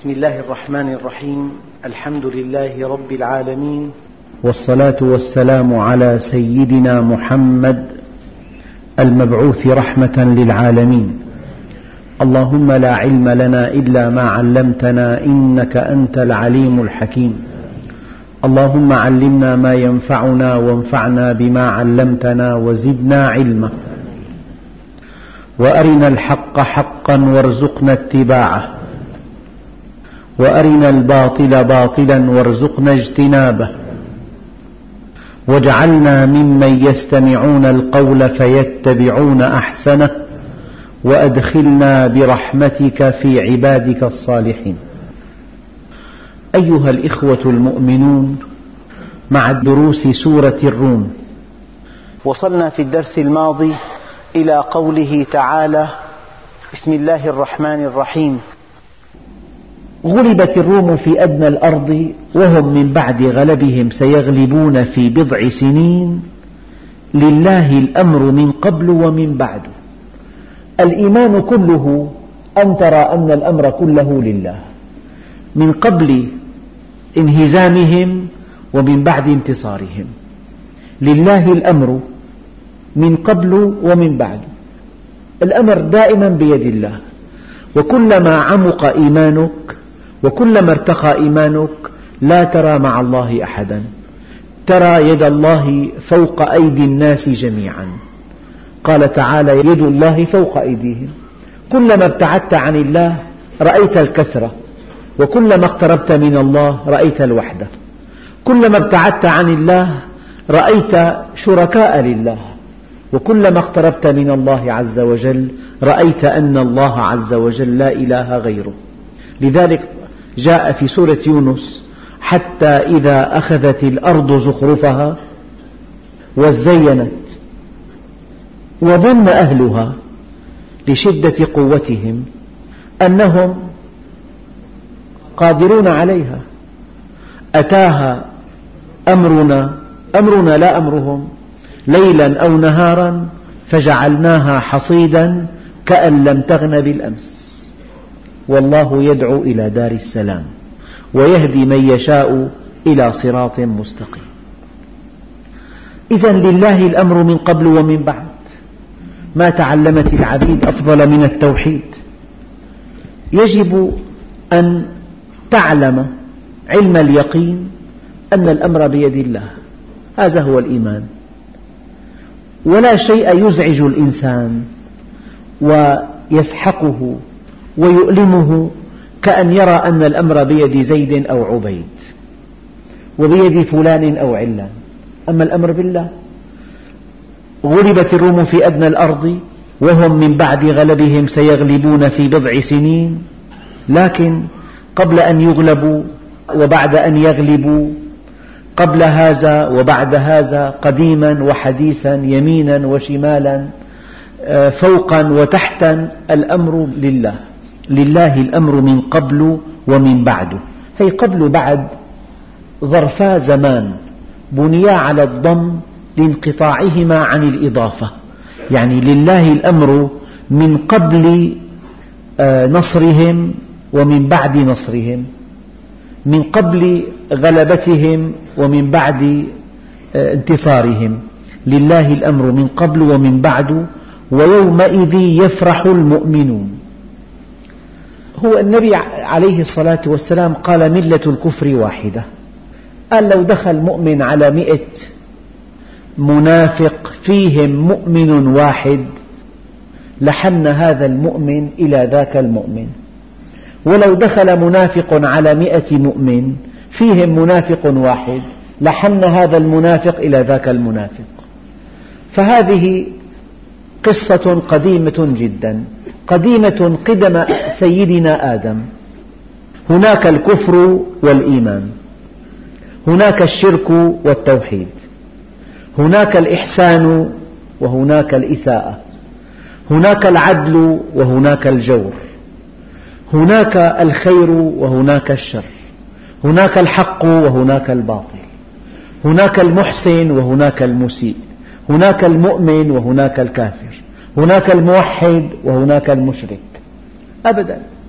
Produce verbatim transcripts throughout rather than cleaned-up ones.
بسم الله الرحمن الرحيم. الحمد لله رب العالمين، والصلاة والسلام على سيدنا محمد المبعوث رحمة للعالمين. اللهم لا علم لنا إلا ما علمتنا إنك أنت العليم الحكيم. اللهم علمنا ما ينفعنا وانفعنا بما علمتنا وزدنا علما، وأرنا الحق حقا وارزقنا اتباعه، وأرنا الباطل باطلا وارزقنا اجتنابه، واجعلنا ممن يستمعون القول فيتبعون أحسنه، وأدخلنا برحمتك في عبادك الصالحين. أيها الإخوة المؤمنون، مع دروس سورة الروم، وصلنا في الدرس الماضي إلى قوله تعالى: بسم الله الرحمن الرحيم. غلبت الروم في أدنى الأرض وهم من بعد غلبهم سيغلبون في بضع سنين، لله الأمر من قبل ومن بعد. الإيمان كله أن ترى أن الأمر كله لله، من قبل انهزامهم ومن بعد انتصارهم. لله الأمر من قبل ومن بعد. الأمر دائما بيد الله، وكلما عمق إيمانك وكلما ارتقى إيمانك لا ترى مع الله أحدا، ترى يد الله فوق أيدي الناس جميعا. قال تعالى: يد الله فوق أيديهم. كلما ابتعدت عن الله رأيت الكثرة، وكلما اقتربت من الله رأيت الوحدة. كلما ابتعدت عن الله رأيت شركاء لله، وكلما اقتربت من الله عز وجل رأيت أن الله عز وجل لا إله غيره. لذلك جاء في سورة يونس: حتى إذا أخذت الأرض زخرفها وزينت وظن أهلها لشدة قوتهم أنهم قادرون عليها أتاها أمرنا أمرنا لا أمرهم ليلا أو نهارا فجعلناها حصيدا كأن لم تغن بالأمس. والله يدعو إلى دار السلام ويهدي من يشاء إلى صراط مستقيم. إذن لله الأمر من قبل ومن بعد. ما تعلمت العبيد أفضل من التوحيد. يجب أن تعلم علم اليقين أن الأمر بيد الله، هذا هو الإيمان. ولا شيء يزعج الإنسان ويسحقه ويؤلمه كأن يرى أن الأمر بيد زيد أو عبيد وبيد فلان أو علان، أما الأمر بالله. غلبت الروم في أدنى الأرض وهم من بعد غلبهم سيغلبون في بضع سنين. لكن قبل أن يغلبوا وبعد أن يغلبوا، قبل هذا وبعد هذا، قديما وحديثا، يمينا وشمالا، فوقا وتحتا، الأمر لله. لله الأمر من قبل ومن بعد. هي قبل بعد ظرفا زمان بنيا على الضم لانقطاعهما عن الإضافة. يعني لله الأمر من قبل نصرهم ومن بعد نصرهم، من قبل غلبتهم ومن بعد انتصارهم. لله الأمر من قبل ومن بعد، ويومئذ يفرح المؤمنون. هو النبي عليه الصلاة والسلام قال: ملة الكفر واحدة. قال: لو دخل مؤمن على مئة منافق فيهم مؤمن واحد لحن هذا المؤمن إلى ذاك المؤمن، ولو دخل منافق على مئة مؤمن فيهم منافق واحد لحن هذا المنافق إلى ذاك المنافق. فهذه قصة قديمة جدا، قديمة قدم سيدنا آدم. هناك الكفر والإيمان، هناك الشرك والتوحيد، هناك الإحسان وهناك الإساءة، هناك العدل وهناك الجور، هناك الخير وهناك الشر، هناك الحق وهناك الباطل، هناك المحسن وهناك المسيء، هناك المؤمن وهناك الكافر، هناك الموحد وهناك المشرك. أبدا،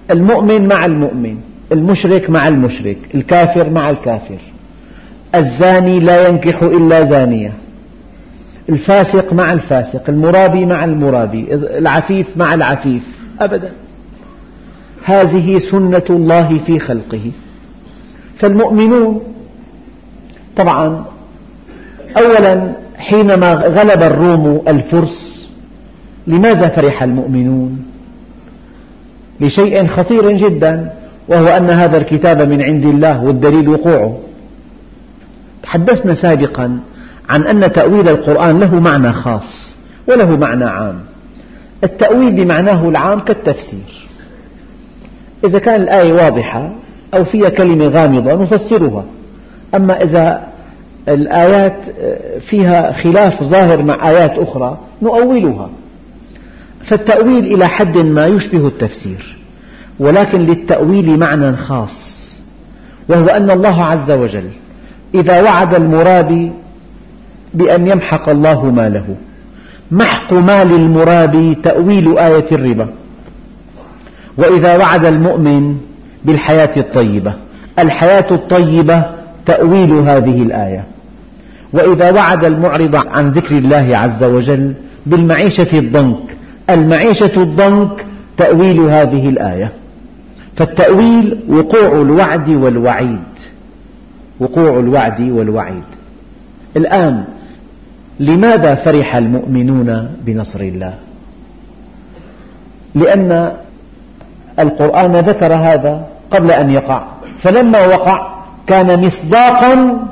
المؤمن مع المؤمن، المشرك مع المشرك، الكافر مع الكافر، الزاني لا ينكح إلا زانية، الفاسق مع الفاسق، المرابي مع المرابي، العفيف مع العفيف، أبدا. هذه سنة الله في خلقه. فالمؤمنون طبعا أولا حينما غلب الروم الفرس، لماذا فرح المؤمنون؟ لشيء خطير جدا، وهو أن هذا الكتاب من عند الله، والدليل وقوعه. تحدثنا سابقا عن أن تأويل القرآن له معنى خاص وله معنى عام. التأويل بمعناه العام كالتفسير، إذا كان الآية واضحة أو فيها كلمة غامضة نفسرها، أما إذا الآيات فيها خلاف ظاهر مع آيات أخرى نؤولها. فالتأويل إلى حد ما يشبه التفسير، ولكن للتأويل معنى خاص، وهو أن الله عز وجل إذا وعد المرابي بأن يمحق الله ماله، محق مال المرابي تأويل آية الربا. وإذا وعد المؤمن بالحياة الطيبة، الحياة الطيبة تأويل هذه الآية. وإذا وعد المعرض عن ذكر الله عز وجل بالمعيشة الضنك، المعيشة الضنك تأويل هذه الآية. فالتأويل وقوع الوعد والوعيد، وقوع الوعد والوعيد. الآن لماذا فرح المؤمنون بنصر الله؟ لأن القرآن ذكر هذا قبل أن يقع، فلما وقع كان مصداقا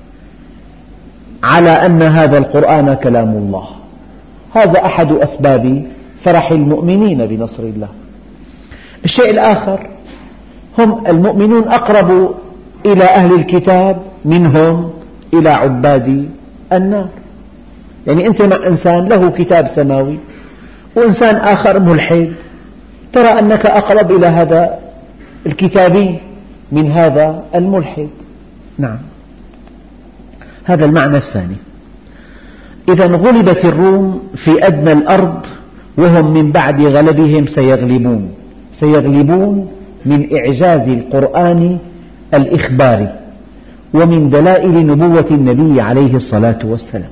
على أن هذا القرآن كلام الله. هذا أحد أسباب فرح المؤمنين بنصر الله. الشيء الآخر، هم المؤمنون أقرب إلى أهل الكتاب منهم إلى عباد النار. يعني أنت مع إنسان له كتاب سماوي وإنسان آخر ملحد، ترى أنك أقرب إلى هذا الكتابي من هذا الملحد. نعم، هذا المعنى الثاني. إذا غلبت الروم في أدنى الأرض وهم من بعد غلبهم سيغلبون. سيغلبون من إعجاز القرآن الإخباري ومن دلائل نبوة النبي عليه الصلاة والسلام.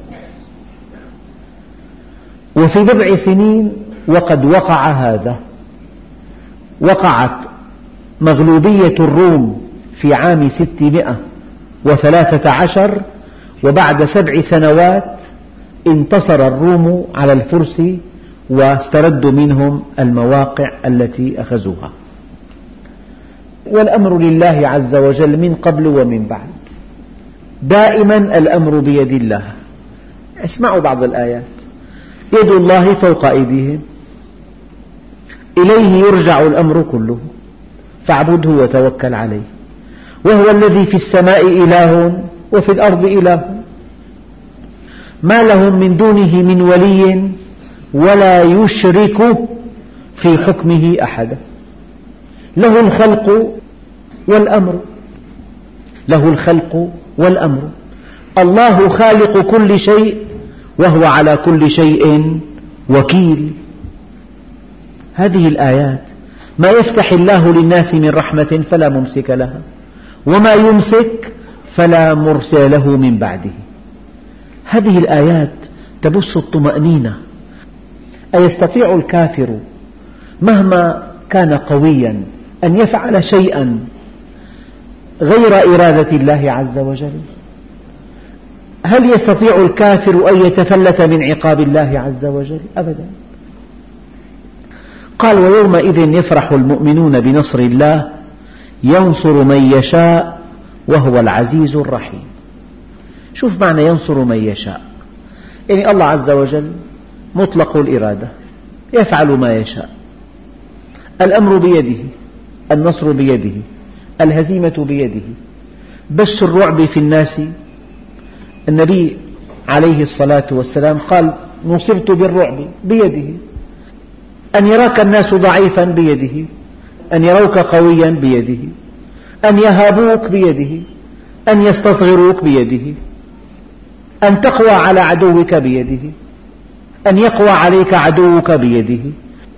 وفي بضع سنين وقد وقع هذا. وقعت مغلوبية الروم في عام ستمائة وثلاثة عشر، وبعد سبع سنوات انتصر الروم على الفرس واستردوا منهم المواقع التي أخذوها. والأمر لله عز وجل من قبل ومن بعد، دائما الأمر بيد الله. اسمعوا بعض الآيات: يد الله فوق أيديهم، إليه يرجع الأمر كله فاعبده وتوكل عليه، وهو الذي في السماء إله وفي الأرض إله، ما لهم من دونه من ولي ولا يشرك في حكمه أحدا. له الخلق والأمر، له الخلق والأمر. الله خالق كل شيء وهو على كل شيء وكيل. هذه الآيات: ما يفتح الله للناس من رحمة فلا ممسك لها، وما يمسك فلا مرسل له من بعده. هذه الآيات تبث الطمأنينة. أيستطيع الكافر مهما كان قويا أن يفعل شيئا غير إرادة الله عز وجل؟ هل يستطيع الكافر أن يتفلت من عقاب الله عز وجل؟ أبدا. قال: ويومئذ يفرح المؤمنون بنصر الله ينصر من يشاء وهو العزيز الرحيم. شوف معنى ينصر من يشاء، يعني الله عز وجل مطلق الإرادة يفعل ما يشاء، الأمر بيده، النصر بيده، الهزيمة بيده. بث الرعب في الناس، النبي عليه الصلاة والسلام قال: نصرت بالرعب بيده. أن يراك الناس ضعيفا بيده، أن يروك قويا بيده، أن يهابوك بيده، أن يستصغروك بيده، أن تقوى على عدوك بيده، أن يقوى عليك عدوك بيده،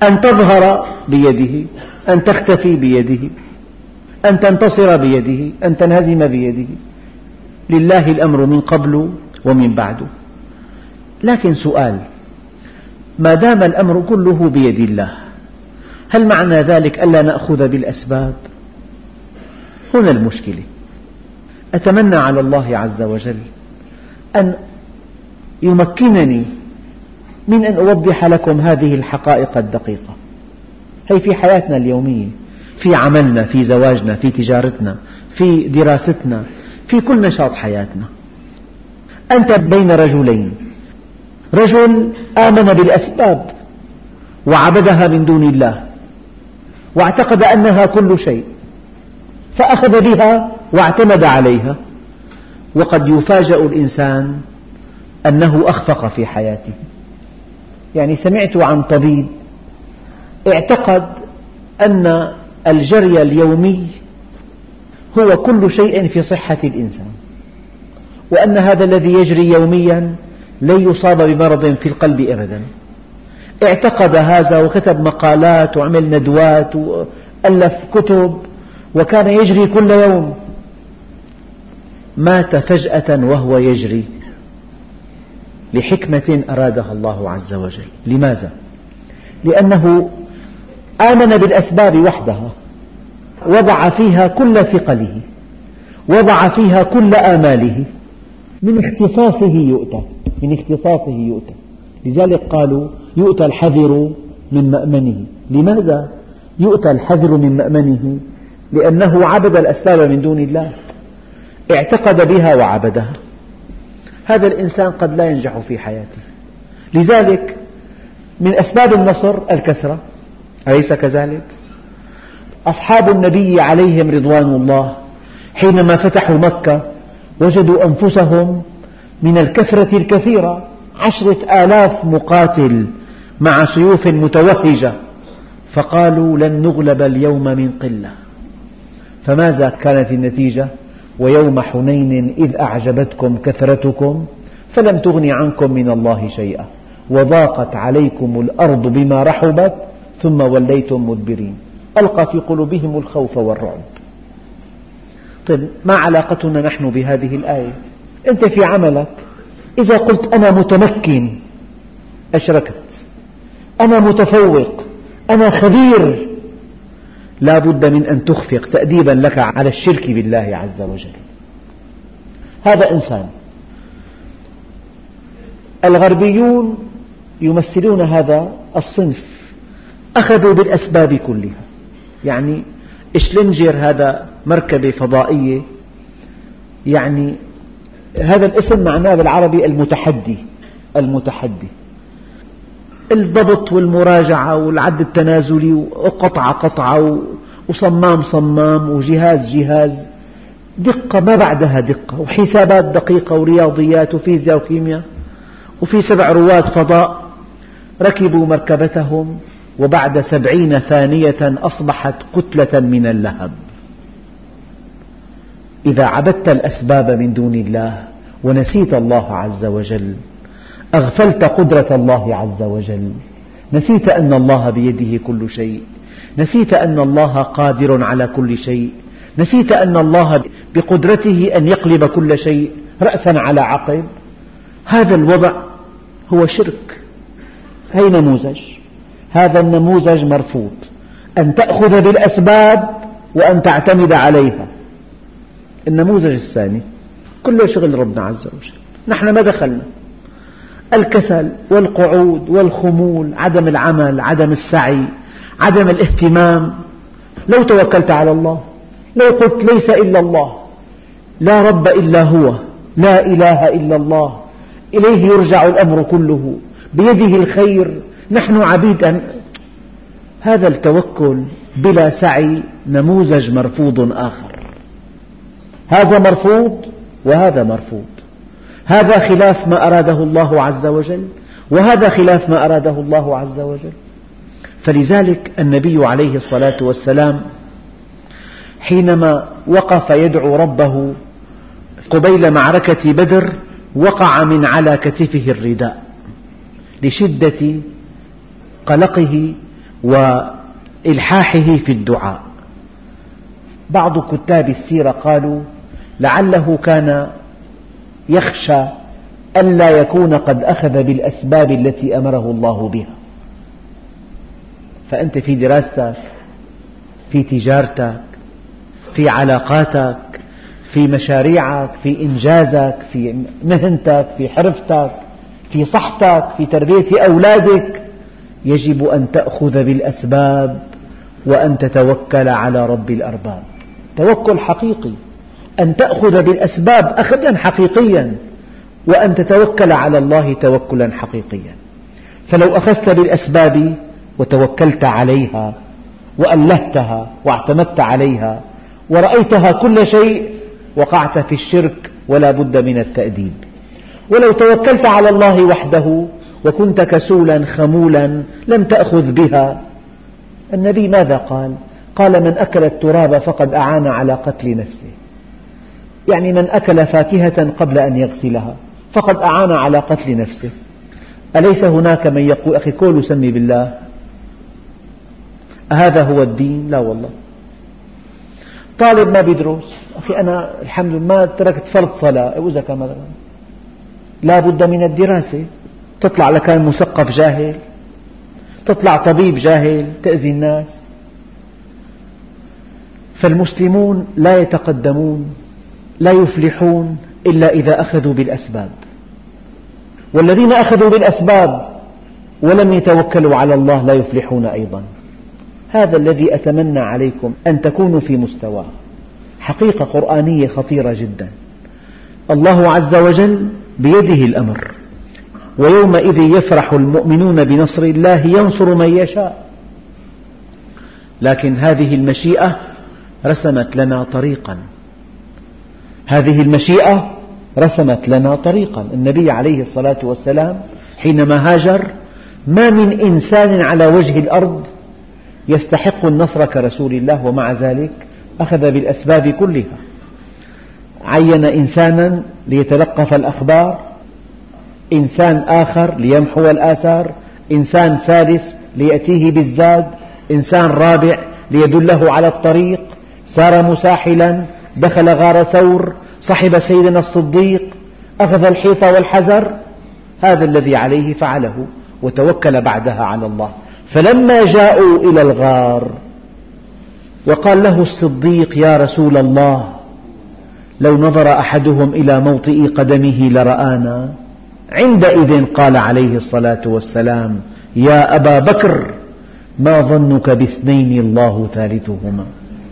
أن تظهر بيده، أن تختفي بيده، أن تنتصر بيده، أن تنهزم بيده. لله الأمر من قبل ومن بعد. لكن سؤال: ما دام الأمر كله بيد الله، هل معنى ذلك ألا نأخذ بالأسباب؟ هنا المشكلة. أتمنى على الله عز وجل أن يمكنني من أن أوضح لكم هذه الحقائق الدقيقة. هي في حياتنا اليومية، في عملنا، في زواجنا، في تجارتنا، في دراستنا، في كل نشاط حياتنا. أنت بين رجلين، رجل آمن بالأسباب وعبدها من دون الله واعتقد أنها كل شيء، فأخذ بها واعتمد عليها، وقد يفاجأ الإنسان أنه أخفق في حياته. يعني سمعت عن طبيب اعتقد أن الجري اليومي هو كل شيء في صحة الإنسان، وأن هذا الذي يجري يوميا لن يصاب بمرض في القلب أبدا. اعتقد هذا وكتب مقالات وعمل ندوات وألف كتب وكان يجري كل يوم. مات فجأة وهو يجري لحكمة أرادها الله عز وجل. لماذا؟ لأنه آمن بالأسباب وحدها، وضع فيها كل ثقله، وضع فيها كل آماله. من اختصاصه يؤتى، من اختصاصه يؤتى. لذلك قالوا يؤتى الحذر من مأمنه. لماذا يؤتى الحذر من مأمنه؟ لأنه عبد الأسباب من دون الله، اعتقد بها وعبدها. هذا الإنسان قد لا ينجح في حياته. لذلك من أسباب النصر الكثرة، أليس كذلك؟ أصحاب النبي عليهم رضوان الله حينما فتحوا مكة وجدوا أنفسهم من الكثرة الكثيرة، عشرة آلاف مقاتل مع سيوف متوهجة، فقالوا لن نغلب اليوم من قلة. فماذا كانت النتيجة؟ ويوم حنين إذ أعجبتكم كثرتكم فلم تغن عنكم من الله شيئا وضاقت عليكم الأرض بما رحبت ثم وليتم مدبرين. ألقى في قلوبهم الخوف والرعب. طيب، ما علاقتنا نحن بهذه الآية؟ أنت في عملك إذا قلت أنا متمكن أشركت، أنا متفوق، أنا خبير، لا بد من أن تخفق تأديبا لك على الشرك بالله عز وجل. هذا إنسان. الغربيون يمثلون هذا الصنف، أخذوا بالأسباب كلها. يعني إشلنجر هذا مركبة فضائية، يعني هذا الاسم معناه بالعربي المتحدي. المتحدي الضبط والمراجعة والعد التنازلي وقطعة قطعة وصمام صمام وجهاز جهاز، دقة ما بعدها دقة، وحسابات دقيقة ورياضيات وفيزياء وكيمياء. وفي سبع رواد فضاء ركبوا مركبتهم وبعد سبعين ثانية أصبحت كتلة من اللهب. إذا عبدت الأسباب من دون الله ونسيت الله عز وجل، أغفلت قدرة الله عز وجل، نسيت أن الله بيده كل شيء، نسيت أن الله قادر على كل شيء، نسيت أن الله بقدرته أن يقلب كل شيء رأسا على عقب. هذا الوضع هو شرك. هي نموذج، هذا النموذج مرفوض، أن تأخذ بالأسباب وأن تعتمد عليها. النموذج الثاني كله شغل ربنا عز وجل، نحن ما دخلنا. الكسل والقعود والخمول، عدم العمل، عدم السعي، عدم الاهتمام. لو توكلت على الله، لو قلت ليس إلا الله، لا رب إلا هو، لا إله إلا الله، إليه يرجع الأمر كله، بيده الخير، نحن عبيد، هذا التوكل بلا سعي نموذج مرفوض آخر. هذا مرفوض وهذا مرفوض. هذا خلاف ما أراده الله عز وجل، وهذا خلاف ما أراده الله عز وجل. فلذلك النبي عليه الصلاة والسلام حينما وقف يدعو ربه قبيل معركة بدر وقع من على كتفه الرداء لشدة قلقه وإلحاحه في الدعاء. بعض كتاب السيرة قالوا لعله كان يخشى ألا يكون قد أخذ بالأسباب التي أمره الله بها. فأنت في دراستك، في تجارتك، في علاقاتك، في مشاريعك، في إنجازك، في مهنتك، في حرفتك، في صحتك، في تربية أولادك، يجب أن تأخذ بالأسباب وأن تتوكل على رب الأرباب. توكل حقيقي، أن تأخذ بالأسباب أخذا حقيقيا، وأن تتوكل على الله توكلا حقيقيا. فلو أخذت بالأسباب وتوكلت عليها وألهتها واعتمدت عليها ورأيتها كل شيء، وقعت في الشرك ولا بد من التأديب. ولو توكلت على الله وحده وكنت كسولا خمولا لم تأخذ بها. النبي ماذا قال؟ قال: من أكل التراب فقد أعان على قتل نفسه. يعني من أكل فاكهة قبل أن يغسلها فقد أعان على قتل نفسه. أليس هناك من يقول: أخي كل سمي بالله، أهذا هو الدين؟ لا والله. طالب ما بيدرس: أخي أنا الحمد لله ما تركت فرض صلاة وزكاة مثلا. لا بد من الدراسة. تطلع لكان مثقف جاهل، تطلع طبيب جاهل تأذي الناس. فالمسلمون لا يتقدمون، لا يفلحون إلا إذا أخذوا بالأسباب. والذين أخذوا بالأسباب ولم يتوكلوا على الله لا يفلحون أيضا. هذا الذي أتمنى عليكم أن تكونوا في مستواه. حقيقة قرآنية خطيرة جدا. الله عز وجل بيده الأمر، ويومئذ يفرح المؤمنون بنصر الله ينصر من يشاء. لكن هذه المشيئة رسمت لنا طريقا، هذه المشيئة رسمت لنا طريقا. النبي عليه الصلاة والسلام حينما هاجر ما من إنسان على وجه الأرض يستحق النصر كرسول الله، ومع ذلك أخذ بالأسباب كلها. عين إنسانا ليتلقف الأخبار، إنسان آخر ليمحو الآثار، إنسان ثالث ليأتيه بالزاد، إنسان رابع ليدله على الطريق. سار مساحلا، دخل غار ثور، صحب سيدنا الصديق، أخذ الحيط والحذر. هذا الذي عليه فعله، وتوكل بعدها على الله. فلما جاءوا إلى الغار وقال له الصديق: يا رسول الله، لو نظر أحدهم إلى موطئ قدمه لرآنا. عندئذ قال عليه الصلاة والسلام: يا أبا بكر، ما ظنك باثنين الله ثالثهما؟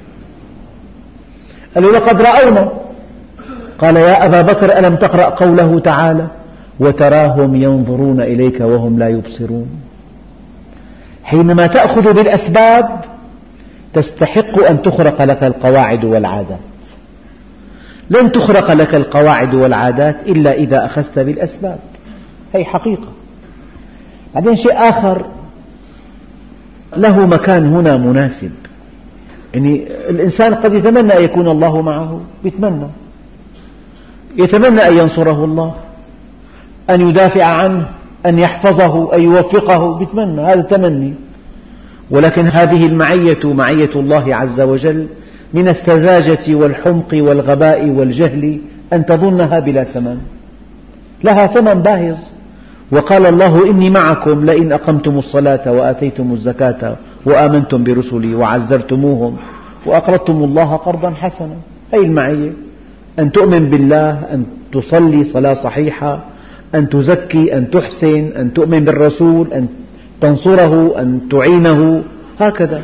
قالوا: لقد رأونا. قال: يا أبا بكر، ألم تقرأ قوله تعالى: وتراهم ينظرون إليك وهم لا يبصرون؟ حينما تأخذ بالأسباب تستحق أن تخرق لك القواعد والعادات. لن تخرق لك القواعد والعادات إلا إذا أخذت بالأسباب. هذه حقيقة. بعدين شيء آخر له مكان هنا مناسب. يعني الإنسان قد يتمنى أن يكون الله معه، يتمنى يتمنى أن ينصره الله، أن يدافع عنه، أن يحفظه، أن يوفقه، يتمنى، هذا تمني. ولكن هذه المعية معية الله عز وجل من السذاجة والحمق والغباء والجهل أن تظنها بلا ثمن، لها ثمن باهظ. وقال الله: إني معكم لئن أقمتم الصلاة وآتيتم الزكاة وآمنتم برسلي وعزرتموهم وأقرضتم الله قرضا حسنا. أي المعية أن تؤمن بالله، أن تصلي صلاة صحيحة، أن تزكي، أن تحسن، أن تؤمن بالرسول، أن تنصره، أن تعينه، هكذا.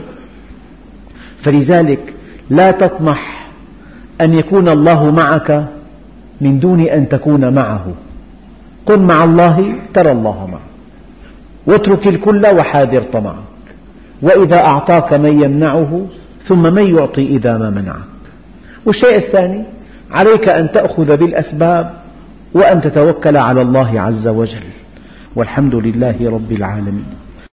فلذلك لا تطمح أن يكون الله معك من دون أن تكون معه. كن مع الله ترى الله معك، واترك الكل وحاذر طمعك. وإذا أعطاك من يمنعه ثم من يعطي إذا ما منعك. والشيء الثاني، عليك أن تأخذ بالأسباب وأن تتوكل على الله عز وجل. والحمد لله رب العالمين.